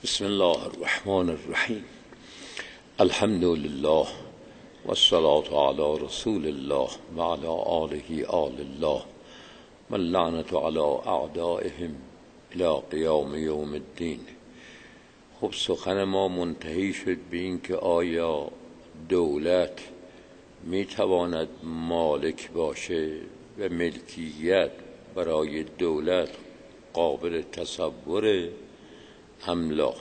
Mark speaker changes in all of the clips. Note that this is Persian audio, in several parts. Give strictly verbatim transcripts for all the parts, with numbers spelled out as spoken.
Speaker 1: بسم الله الرحمن الرحیم. الحمد لله والصلاة علی رسول الله و علی آله آل الله و اللعنة علی اعدائهم الی قیام یوم الدین. خب سخن ما منتهی شد به این که آیا دولت می تواند مالک باشه و ملکیت برای دولت قابل تصور ام لا؟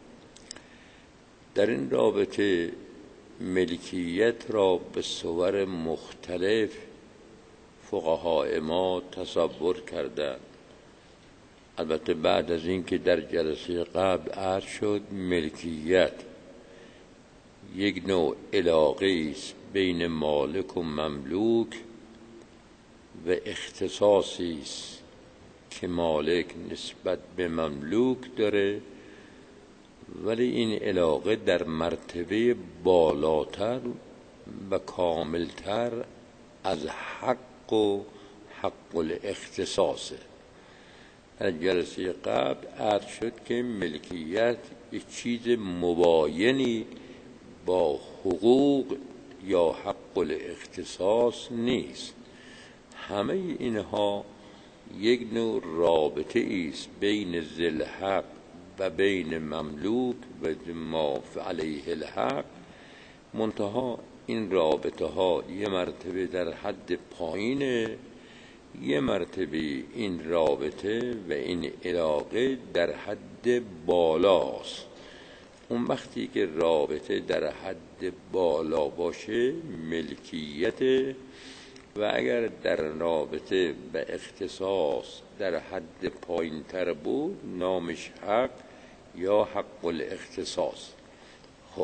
Speaker 1: در این رابطه ملکیت را به صور مختلف فقهای ما تصور کردند. البته بعد از این که در جلسه قبل عرض شد ملکیت یک نوع علاقه است بین مالک و مملوک و اختصاصی است که مالک نسبت به مملوک داره، ولی این علاقه در مرتبه بالاتر و کاملتر از حق و حق الاختصاصه. در جلسه قبل عرض شد که ملکیت یک چیز مباینی با حقوق یا حق الاختصاص نیست. همه اینها یک نوع رابطه است بین ذی الحق و بین مملوک و ما علیه الحق، منتها این رابطه ها یه مرتبه در حد پایینه، یه مرتبه این رابطه و این علاقه در حد بالاست. اون وقتی که رابطه در حد بالا باشه ملکیت، و اگر در رابطه و اختصاص در حد پایین تر بود نامش حق یا حق الاختصاص. خب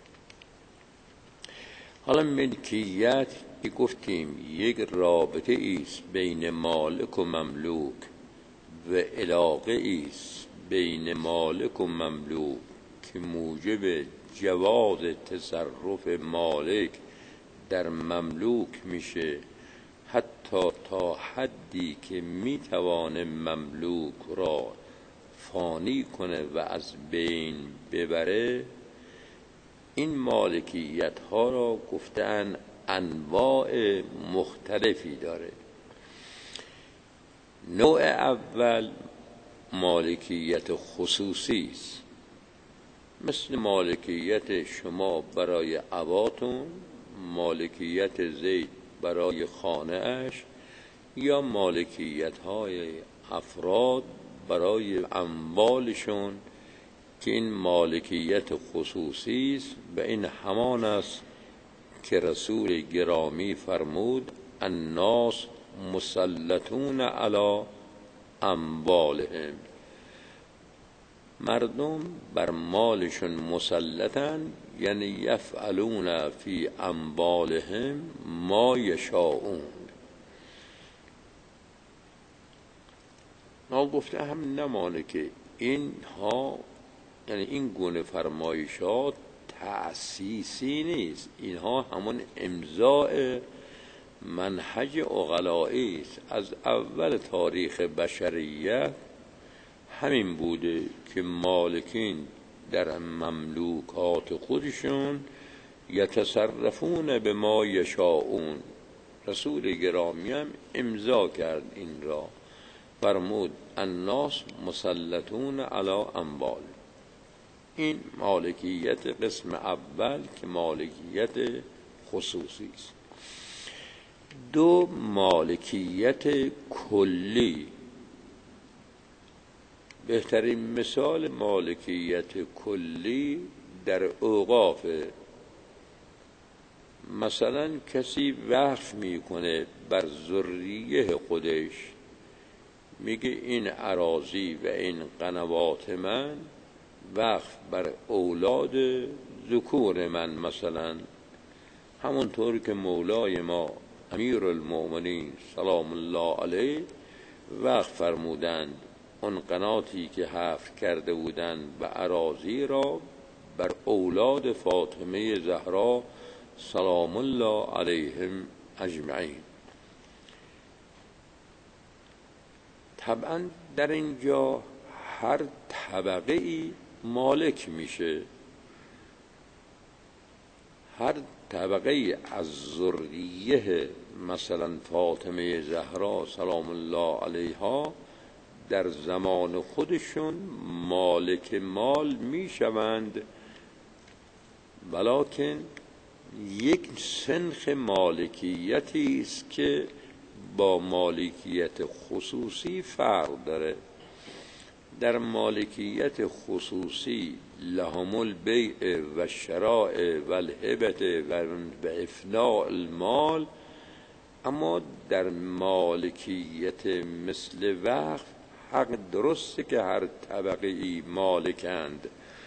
Speaker 1: حالا ملکیت که گفتیم یک رابطه ایست بین مالک و مملوک و علاقه ایست بین مالک و مملوک که موجب جواز تصرف مالک در مملوک میشه، حتی تا حدی که میتوانه مملوک را فانی کنه و از بین ببره. این مالکیت ها را گفتن انواع مختلفی داره. نوع اول مالکیت خصوصی است، مثل مالکیت شما برای عباتون، مالکیت زید برای خانه اش، یا مالکیت های افراد برای اموالشون که این مالکیت خصوصی است. و این همان است که رسول گرامی فرمود الناس مسلطون علی اموالهم، مردم بر مالشون مسلطن، یعنی یفعلون فی اموالهم ما یشاءون. ما گفته هم نمانه که اینها، یعنی این گونه فرمایشات تأسیسی نیست، اینها همون امضاء منهج عقلایی است. از اول تاریخ بشریت همین بوده که مالکین در مملوکات خودشون یتصرفون به ما یشاءون. رسول گرامی هم امضا کرد این را، فرمود الناس مسلطون علی اموال. این مالکیت قسم اول که مالکیت خصوصی است. دو، مالکیت کلی. بهترین مثال مالکیت کلی در اوقاف. مثلا کسی وقف میکنه بر ذریه خودش، میگه این اراضی و این قنوات من وقف بر اولاد ذکور من، مثلا همونطور که مولای ما امیر المؤمنین سلام الله علیه وقف فرمودند اون قناتی که حفر کرده بودند و اراضی را بر اولاد فاطمه زهرا سلام الله علیهم اجمعین. طبعا در اینجا هر طبقه ای مالک میشه. هر طبقه از ذریه مثلا فاطمه زهرا سلام الله علیها در زمان خودشون مالک مال میشوند، ولکن یک سنخ مالکیتی است که با مالکیت خصوصی فرق داره. در مالکیت خصوصی لهم البیع و شراء و الهبه و افناء المال، اما در مالکیت مثل وقف حق درسته که هر طبقه ای مالکند،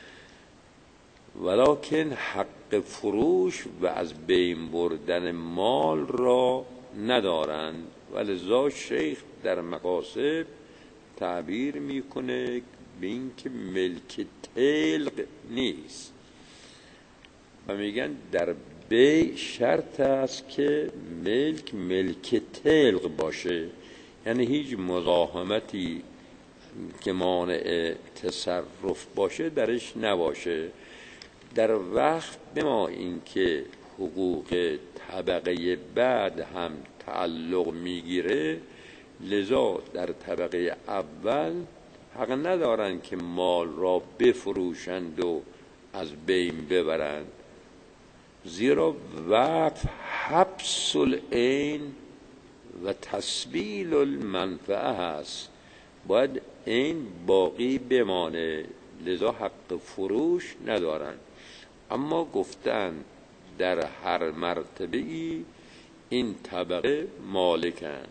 Speaker 1: ولکن حق فروش و از بین بردن مال را ندارند. ولذا شیخ در مقاصد تعبیر میکنه به این که ملک تلق نیست و میگن در بیع شرط است که ملک ملک تلق باشه، یعنی هیچ مزاحمتی که مانع تصرف باشه درش نباشه. در وقت بما اینکه حقوق طبقه بعد هم تعلق میگیره، لذا در طبقه اول حق ندارند که مال را بفروشند و از بین ببرند، زیرا وقف حبس العین و تسبیل المنفعه هست، باید عین باقی بمانه، لذا حق فروش ندارند. اما گفتن در هر مرتبه ای این طبقه مالکند.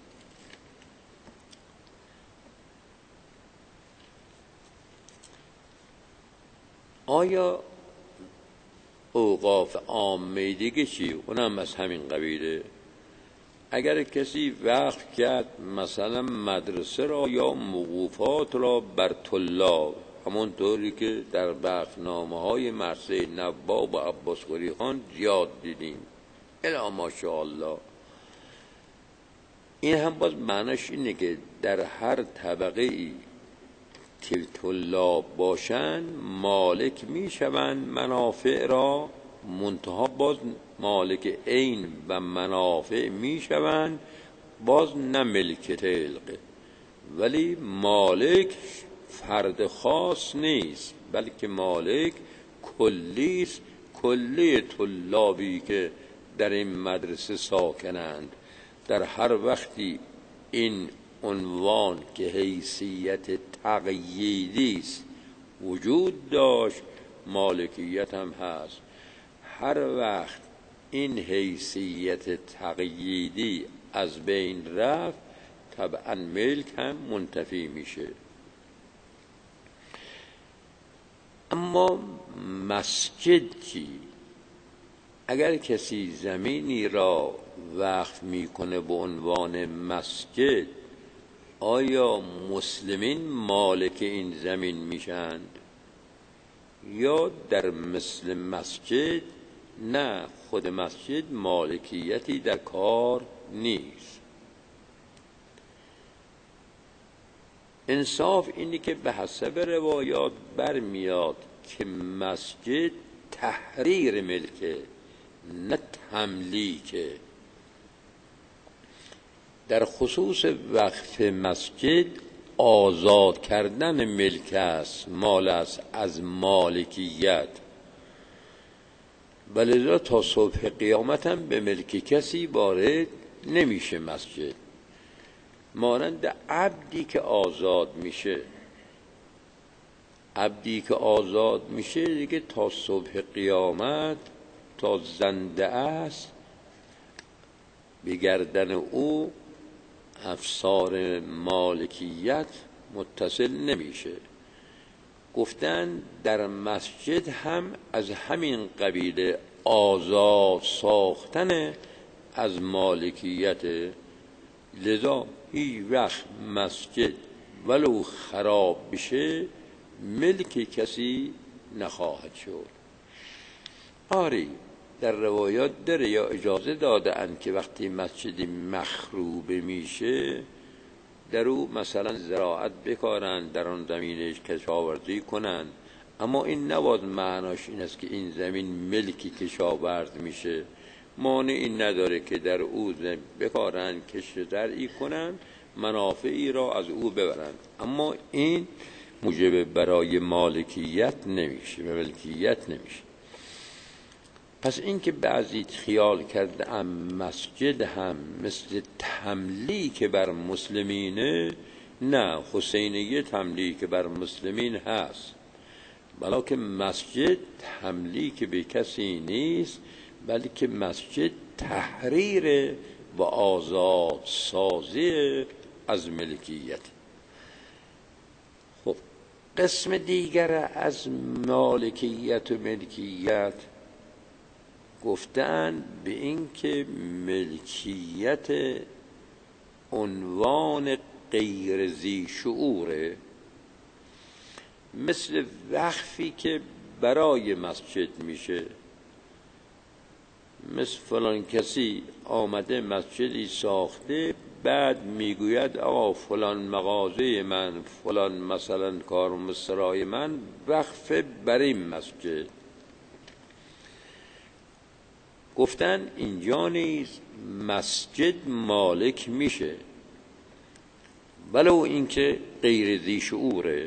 Speaker 1: آیا اوقاف عامه دیگه چی؟ اونم از همین قبیله. اگر کسی وقف کرد مثلا مدرسه را یا موقوفات را بر طلاب، همونطوری که در وقفنامه های مرثیه نواب و عباس قلی خان زیاد دیدیم الا ماشاءالله، این هم باز معنیش اینه که در هر طبقه ای که طلاب باشن مالک میشوند منافع را، منتها باز مالک عین و منافع میشوند، باز نه ملک تلقه، ولی مالک فرد خاص نیست بلکه مالک کلی است، کلی طلابی که در این مدرسه ساکنند. در هر وقتی این عنوان که حیثیت تقییدی است وجود داشت، مالکیت هم هست. هر وقت این حیثیت تقییدی از بین رفت، طبعا ملک هم منتفی میشه. اما مسجد چی؟ اگر کسی زمینی را وقف میکنه به عنوان مسجد، آیا مسلمین مالک این زمین میشند یا در مثل مسجد نه، خود مسجد مالکیتی در کار نیست؟ انصاف اینی که به حسب روایات برمیاد که مسجد تحریر ملکه نه تملیکه. در خصوص وقف مسجد آزاد کردن ملک است، مال است از مالکیت، ولذا تا صبح قیامت هم به ملک کسی وارد نمیشه مسجد. مانند عبدی که آزاد میشه، عبدی که آزاد میشه دیگه تا صبح قیامت تا زنده است به گردن او افسار مالکیت متصل نمیشه. گفتن در مسجد هم از همین قبیل آزاد ساختن از مالکیت، لذا هیچ وقت مسجد ولو خراب بشه ملک کسی نخواهد شد. آری در روایات داره یا اجازه داده اند که وقتی مسجدی مخروبه میشه در او مثلا زراعت بکارن، در آن زمینش کشاورزی کنن، اما این نباید معناش این است که این زمین ملکی کشاورز میشه. مانعی نداره که در او بکارن، کشت زرعی کنن، منافعی را از او ببرند، اما این موجب برای مالکیت نمیشه و ملکیت نمیشه. پس این که بعضی خیال کرده ام مسجد هم مثل تملیک بر مسلمینه، نه، حسینیه تملیک بر مسلمین هست، بلکه مسجد تملیک به کسی نیست، بلکه مسجد تحریر و آزاد سازی از ملکیت. خب قسم دیگر از مالکیت و ملکیت گفتن به این که ملکیت عنوان غیر ذی شعوره، مثل وقفی که برای مسجد میشه. مثل فلان کسی آمده مسجدی ساخته، بعد میگوید آقا فلان مغازه من، فلان مثلا کارمسترای من وقف بر این مسجد. گفتن اینجا نیز مسجد مالک میشه، ولو اینکه غیر ذی شعوره،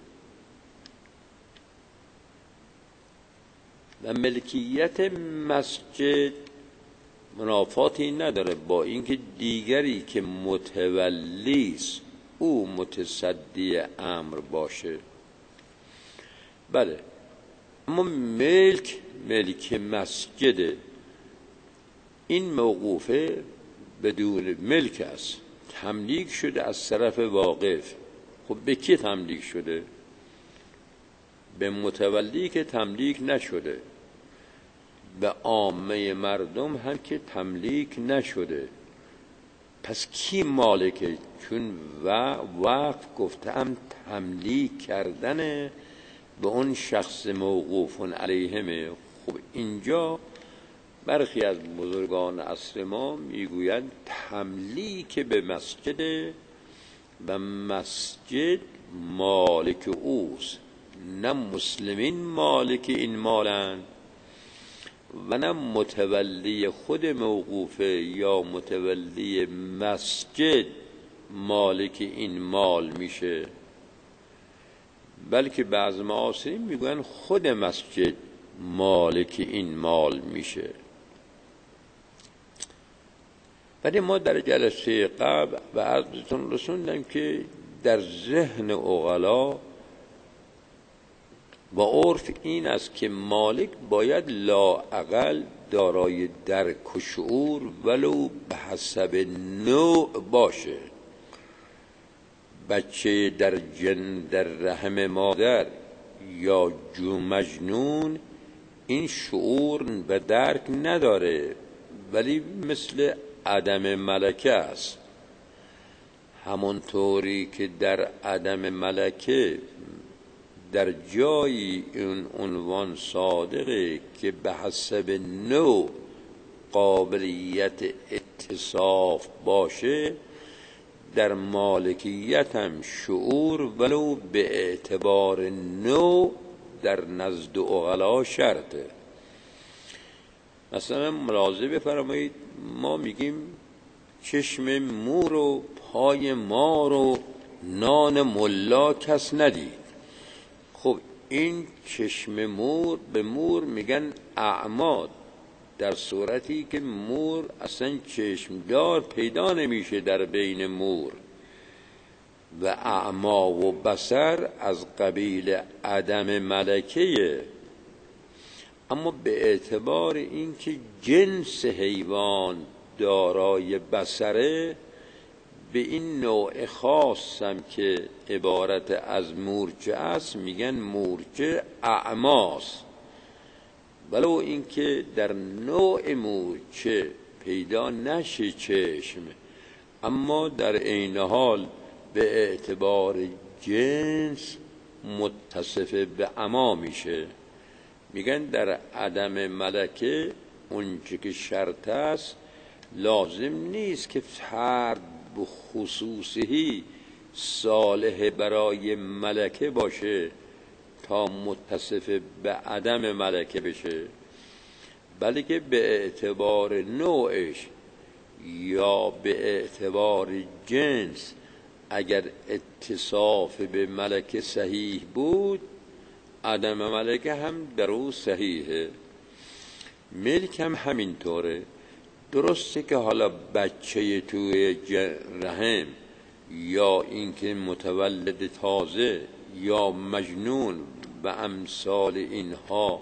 Speaker 1: و ملکیت مسجد منافاتی نداره با اینکه دیگری که متولیست او متصدی امر باشه. بله، اما ملک ملک مسجده، این موقوفه بدون ملک است، تملیک شده از طرف واقف. خب به کی تملیک شده؟ به متولی که تملیک نشده، به عامه مردم هم که تملیک نشده. پس کی مالکه؟ چون وقف گفتم تملیک کردن به اون شخص موقوف علیهمه. خب اینجا برخی از بزرگان عصر ما میگویند تملیک به مسجد و مسجد مالک اوست، نه مسلمین مالک این مالن و نه متولی خود موقوفه یا متولی مسجد مالک این مال میشه، بلکه بعض معاصرین میگن خود مسجد مالک این مال میشه. ولی ما در جلسه قبل و عرضتون رسوندم که در ذهن عقلا و عرف این است که مالک باید لااقل دارای درک و شعور ولو به حسب نوع باشه. بچه در جن در رحم مادر یا جو مجنون این شعور و درک نداره، ولی مثل عدم ملکه است. همونطوری که در عدم ملکه در جایی این عنوان صادقه که به حسب نوع قابلیت اتصاف باشه، در مالکیت هم شعور ولو به اعتبار نوع در نزد عقلا شرطه. مثلا ملاحظه بفرمایید، ما میگیم چشم مور و پای مار و نان ملا کس ندید. خب این چشم مور به مور میگن اعماد، در صورتی که مور اصلا چشمدار پیدا نمیشه در بین مور، و اعما و بصر از قبیل عدم ملکه. اما به اعتبار اینکه جنس حیوان دارای بصره، به این نوع خاصم که عبارت از مورچه است میگن مورچه اعماست، ولو اینکه در نوع مورچه پیدا نشه چشم، اما در عین حال به اعتبار جنس متصف به عما میشه. میگن در عدم ملکه اونچه که شرط است لازم نیست که فرد به خصوصی صالح برای ملکه باشه تا متصف به عدم ملکه بشه، بلکه به اعتبار نوعش یا به اعتبار جنس اگر اتصاف به ملکه صحیح بود، عدم ملکه هم در او صحیحه. ملک هم همینطوره. درسته که حالا بچه توی رحم یا اینکه متولد تازه یا مجنون و امثال اینها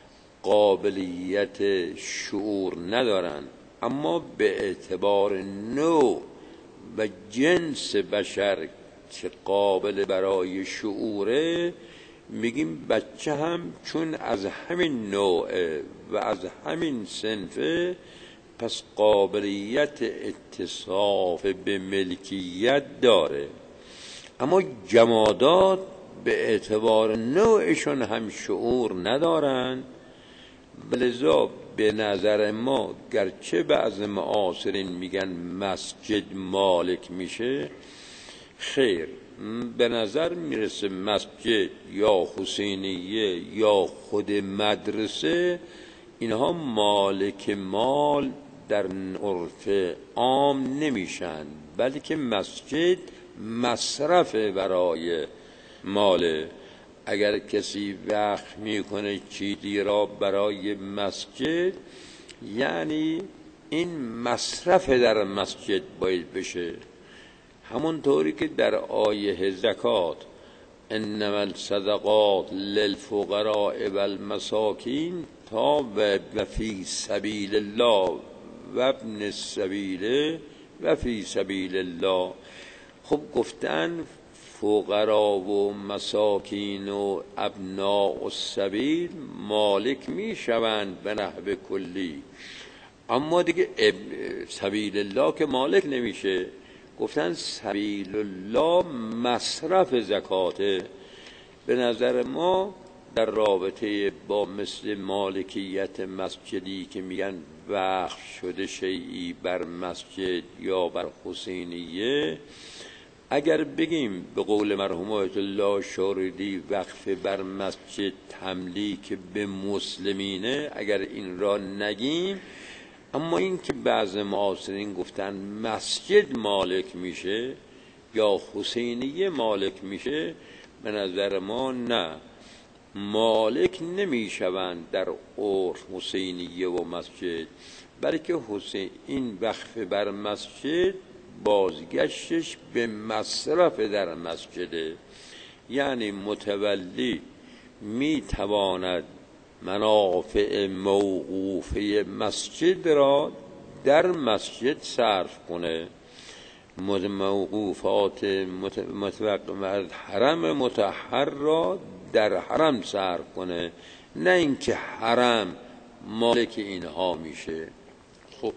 Speaker 1: قابلیت شعور ندارن، اما به اعتبار نوع و جنس بشر که قابل برای شعوره، میگیم بچه هم چون از همین نوع و از همین صنفه، پس قابلیت اتصاف به ملکیت داره. اما جمادات به اعتبار نوعشون هم شعور ندارن، لذا به نظر ما گرچه بعض معاصرین میگن مسجد مالک میشه، خیر، به نظر میرسه مسجد یا حسینیه یا خود مدرسه، اینها مالک مال در عرف عام نمیشن، بلکه مسجد مصرف برای ماله. اگر کسی وقف میکنه چیزی را برای مسجد، یعنی این مصرف در مسجد باید بشه. همونطوری که در آیه زکات انما الصدقات للفقراء والمساکین تا و فی سبیل الله و ابن السبیل و فی سبیل الله، خب گفتن فقرا و مساکین و ابناء السبیل مالک می شوند به نحو کلی، اما دیگه سبیل الله که مالک نمیشه. گفتن سبیل الله مصرف زکاته. به نظر ما در رابطه با مثل مالکیت مسجدی که میگن وقف شده شیعی بر مسجد یا بر حسینیه، اگر بگیم به قول مرحوم آیت الله شاردی وقف بر مسجد تملیک به مسلمینه، اگر این را نگیم، اما این که بعض معاصرین گفتن مسجد مالک میشه یا حسینیه مالک میشه، به نظر ما نه، مالک نمیشوند در عرف حسینیه و مسجد، بلکه حسین این وقف بر مسجد بازگشتش به مصرف در مسجده. یعنی متولی میتواند منافع موقوفه مسجد را در مسجد صرف کنه، موقوفات متوقع حرم مطهر را در حرم صرف کنه، نه اینکه حرم مالک اینها میشه. خب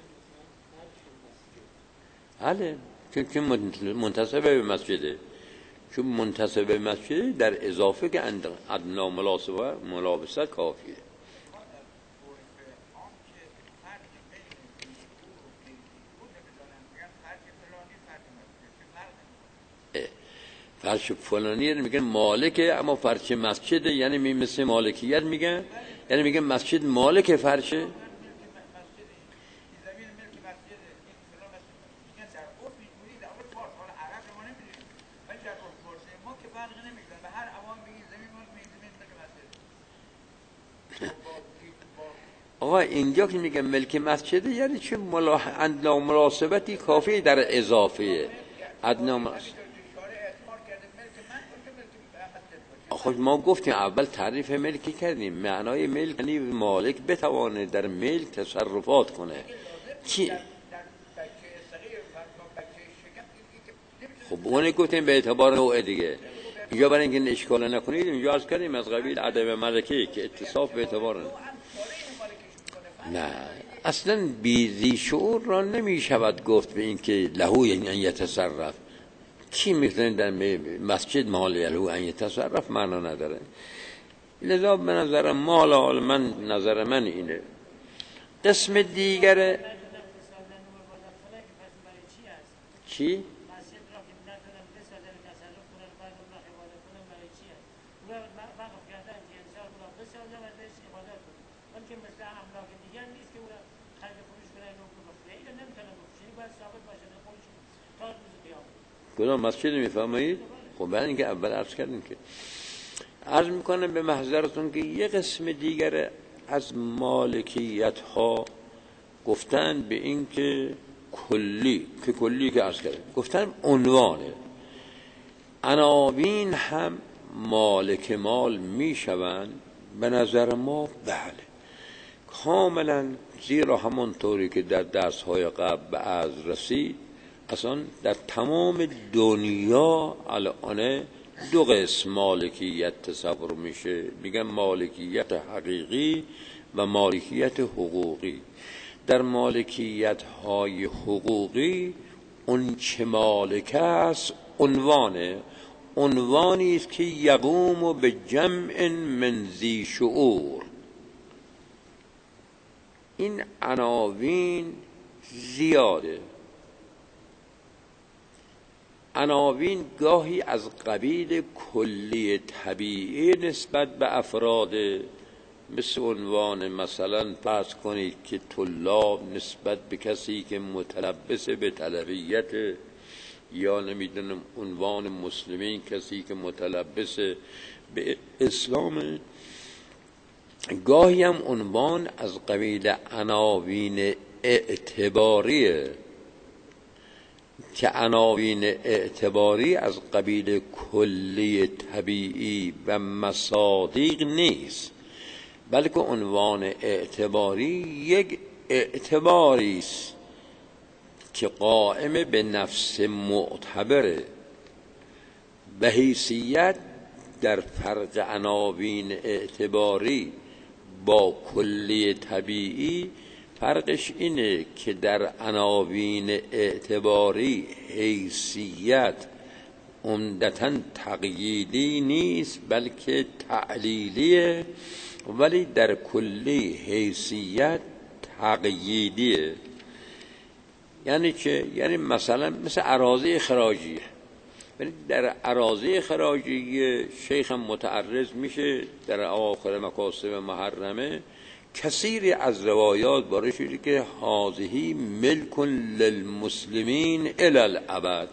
Speaker 1: بله، چون منتسب به مسجده، چون منتسب به مسجده در اضافه که ادنا ملابست کافیه. فرش فلانی میگن مالکه، اما فرش مسجده، یعنی می مثل مالکیت میگن، یعنی میگن مسجد مالک فرشه. آقا اینجا که میگن ملک مسجده، یعنی چه ادنا مناسبتی کافی در اضافه ادنا مناسبت. خب ما گفتیم اول تعریف ملکی کردیم، معنای ملک یعنی مالک بتوانه در ملک تصرفات کنه. چی؟ خب اون گفتیم به اعتبار نوع دیگه. اینجا برای اینکه اشکال نکنید اینجا عرض کردیم از قبیل عدم ملکی که اتصاف به اعتبار نه، اصلا بیزی شعور را نمی شود گفت به این که لهو یعنی ان یتصرف. کی میتونه در مسجد مال لهو ان یتصرف؟ معنا نداره. لذا به نظر ما، من نظر من اینه. قسم دیگر چی؟
Speaker 2: بسیار ازش حفاظت کنیم. اون که مثل املاک دیگر نیست که اون خرید فروش کنن و بفروشه. اینو نمیتونه بفروشه. این باید ثابت باشه به خودش تا روز قیامت.
Speaker 1: کدام مسجد میفهمید؟ خب بعد اینکه اول عرض کردیم که عرض میکنم به محضرتون که یه قسم دیگر از مالکیت ها گفتن به این که کلی که کلی که عرض کردیم گفتن عنوانه عناوین هم مالک مال میشوند. به نظر ما بله کاملا، زیرا همونطوری که در درس‌های قبل به از رسید اصلا در تمام دنیا الان دو قسم مالکیت تصور میشه، میگن مالکیت حقیقی و مالکیت حقوقی. در مالکیت های حقوقی اون چه مالک است عنوانه، عنوانی است که یقوم به جمع من ذی شعور. این عناوین زیاده، عناوین گاهی از قبیل کلی طبیعی نسبت به افراد، مثل عنوان مثلا فرض کنید که طلاب نسبت به کسی که متلبس به طلبیت، یا نمیدونم عنوان مسلمین کسی که متلبس به اسلام. گاهی هم عنوان از قبیل عناوین اعتباریه که عناوین اعتباری از قبیل کلی طبیعی و مصادیق نیست، بلکه عنوان اعتباری یک اعتباری است که قائم به نفس معتبره. به حیثیت در فرق عناوین اعتباری با کلی طبیعی فرقش اینه که در عناوین اعتباری حیثیت عمدتاً تقییدی نیست بلکه تعلیلیه، ولی در کلی حیثیت تقییدیه. یعنی چه؟ یعنی مثلا مثل اراضی خراجیه، یعنی در اراضی خراجی شیخ متعرض میشه در آخر مکاسب محرمه، کثیری از روایات باره شده که هذه ملک للمسلمین الی الابد،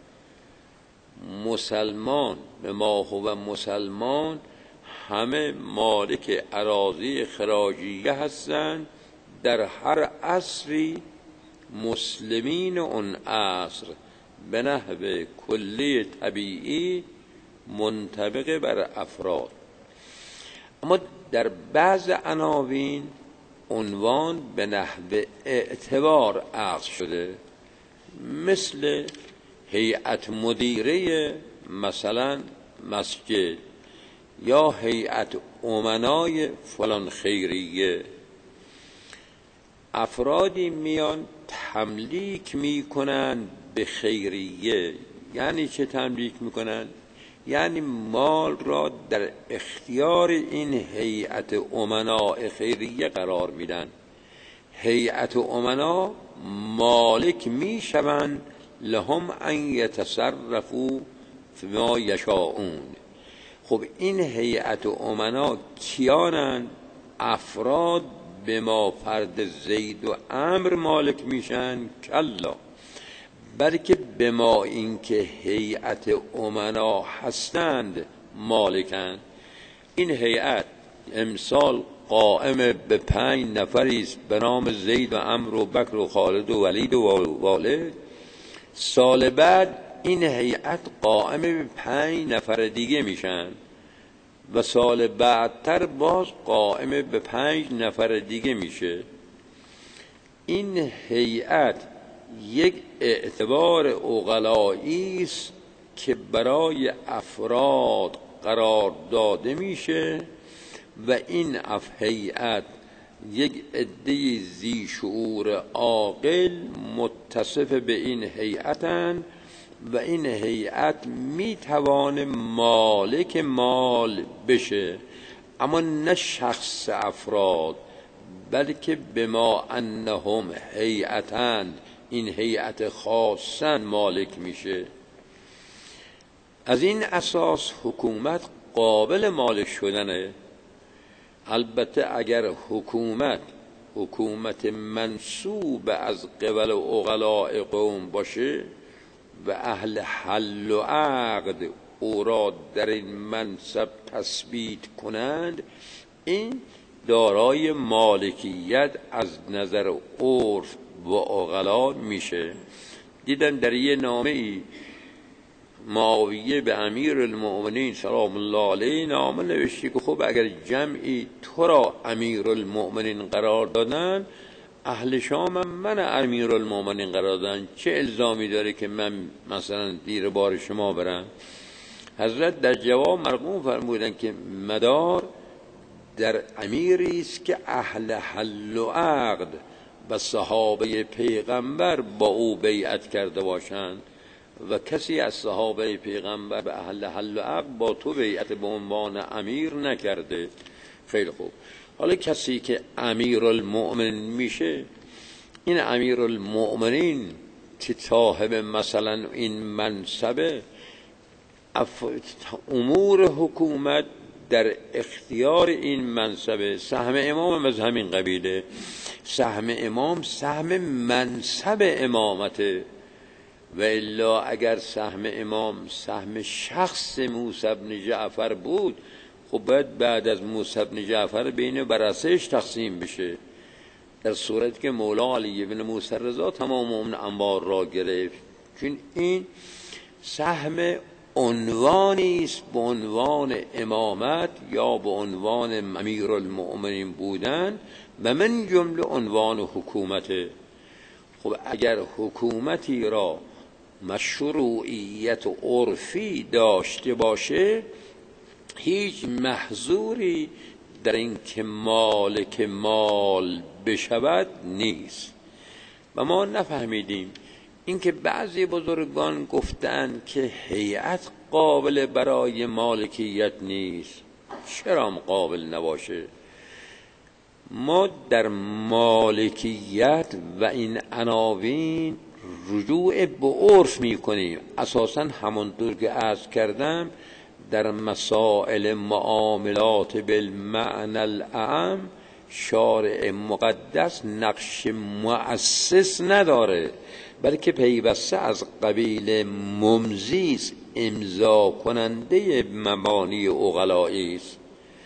Speaker 1: مسلمان به ما هو مسلمان همه مالک اراضی خراجیه هستند در هر عصری مسلمین اون عصر به نحو کلی طبیعی منطبق بر افراد. اما در بعض عناوین عنوان به نحو اعتبار عرض شده، مثل هیئت مدیره مثلا مسجد یا هیئت امنای فلان خیریه. افرادی میان تملیک میکنن به خیریه. یعنی چه تملیک میکنن؟ یعنی مال را در اختیار این هیئت امناء خیریه قرار میدن. هیئت امنا مالک میشوند لهم ان یتصرفوا فیما یشاءون. خب این هیئت امنا کیانند؟ افراد به ما فرد زید و عمرو مالک میشن؟ کلا، بلکه به ما اینکه هیئت امنا هستند مالکند. این هیئت امسال قائم به پنج نفری است به نام زید و عمرو و بکر و خالد و ولید و والد. سال بعد این هیئت قائم به پنج نفر دیگه میشن و سال بعدتر باز قائم به پنج نفر دیگه میشه. این هیئت یک اعتبار عقلایی است که برای افراد قرار داده میشه و این هیئت یک عده ذی شعور عاقل متصف به این هیئتند و این هیئت میتوانه مالک مال بشه، اما نه شخص افراد، بلکه به ما انهم هیئتند، این هیئت خاصن مالک میشه. از این اساس حکومت قابل مالک شدنه. البته اگر حکومت حکومت منصوب از قبل عقلاء قوم باشه و اهل حل و عقد او را در این منصب تثبیت کنند، این دارای مالکیت از نظر عرف و عقلا میشه. دیدن در یه نامه ای معاویه به امیر المؤمنین سلام الله علیه نامه نوشتی که خب اگر جمعی تو را امیر المؤمنین قرار دادن، اهل شام هم من امیر المؤمنین قرار دادن، چه الزامی داره که من مثلا دیر بار شما برم؟ حضرت در جواب مرقوم فرمودن که مدار در امیری است که اهل حل و عقد و صحابه پیغمبر با او بیعت کرده باشند و کسی از صحابه پیغمبر به اهل حل و عقد با تو بیعت به عنوان امیر نکرده. خیلی خوب، حالا کسی که امیر المؤمنین میشه، این امیر المؤمنین که صاحب مثلا این منصبه، امور حکومت در اختیار این منصبه، سهم امام از همین قبیله، سهم امام سهم منصب امامته، و الا اگر سهم امام سهم شخص موسی بن جعفر بود، خب باید بعد از موسی بن جعفر بین براسهش تقسیم بشه، در صورت که مولا علی بن موسی رضا تمام اون انبار را گرفت. چون این سهم عنوانی است به عنوان امامت یا به عنوان امیر المؤمنین بودن و من جمله عنوان حکومت. خب اگر حکومتی را مشروعیت عرفی داشته باشه، هیچ محظوری در این که مالک مال بشود نیست. و ما نفهمیدیم اینکه بعضی بزرگان گفتند که هیئت قابل برای مالکیت نیست. چرا قابل نباشه؟ ما در مالکیت و این عناوین رجوع به عرف می کنیم. اساساً همونطور که عرض کردم در مسائل معاملات بالمعنى الاعم شارع مقدس نقش مؤسس نداره، بلکه پیوسته از قبیل ممضی امضا کننده مبانی عقلائی است.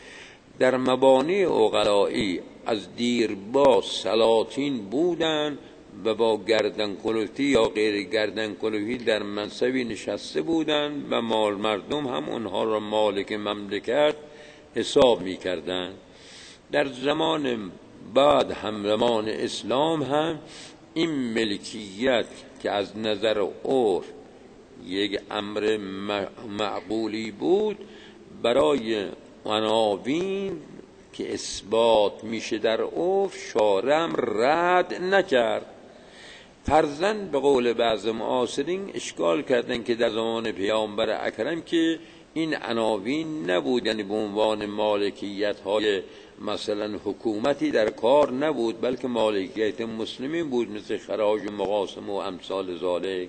Speaker 1: در مبانی عقلائی از دیرباز سلاطین بودند و با گردن کلفتی یا غیر گردن کلفتی در منصبی نشسته بودند و مال مردم هم اونها را مالک مملکت حساب می کردند. در زمان بعد هم زمان اسلام هم این ملکیت که از نظر عرف یک امر معقولی بود، برای عناوین که اثبات میشه در عرف شارع رد نکرد. فرضاً به قول بعض معاصرین اشکال کردن که در زمان پیامبر اکرم که این عناوین نبود، یعنی به عنوان مالکیت های مثلا حکومتی در کار نبود، بلکه مالکیت مسلمین بود، مثل خراج و مقاسم و امثال ذالک.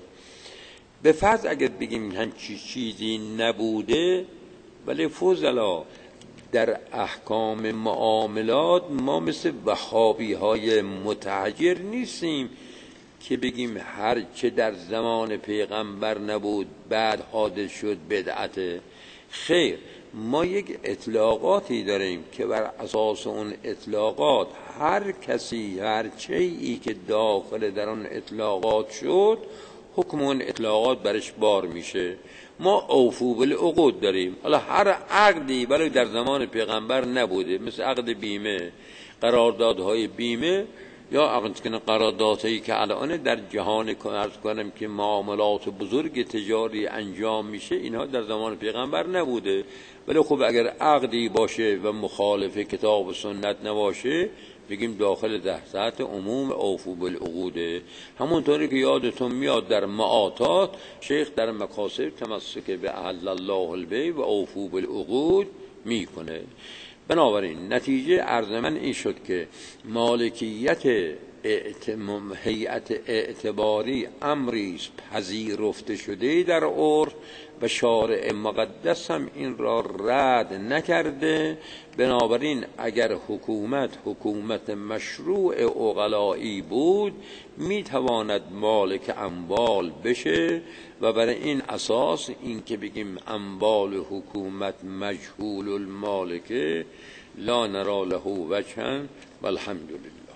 Speaker 1: به فرض اگر بگیم همچی چیزی نبوده، ولی فضلا در احکام معاملات ما مثل وهابی های متحجر نیستیم که بگیم هر چه در زمان پیغمبر نبود بعد حادث شد بدعته. خیر، ما یک اطلاقاتی داریم که بر اساس اون اطلاقات هر کسی هر چیزی که داخل در اون اطلاقات شد حکم اون اطلاقات برش بار میشه. ما اوفو بالعقود داریم. حالا هر عقدی ولی در زمان پیغمبر نبوده، مثل عقد بیمه، قراردادهای بیمه یا عقد قراردادهایی که الان در جهان عرض کنم که معاملات بزرگ تجاری انجام میشه، اینها در زمان پیغمبر نبوده. ولی خب اگر عقدی باشه و مخالف کتاب و سنت نباشه، بگیم داخل تحت عموم اوفو بالعقوده. همونطوری که یادتون میاد در معاطات شیخ در مقاصد تمسک به احل الله البیع و اوفو بالعقود میکنه. بنابراین نتیجه عرض من این شد که مالکیت هیئت اعتباری امری است پذیرفته شده در عرف و شارع مقدس هم این را رد نکرده. بنابراین اگر حکومت حکومت مشروع عقلایی بود میتواند مالک اموال بشه و برای این اساس این که بگیم اموال حکومت مجهول المالکه لا نرى له وجها والحمد لله.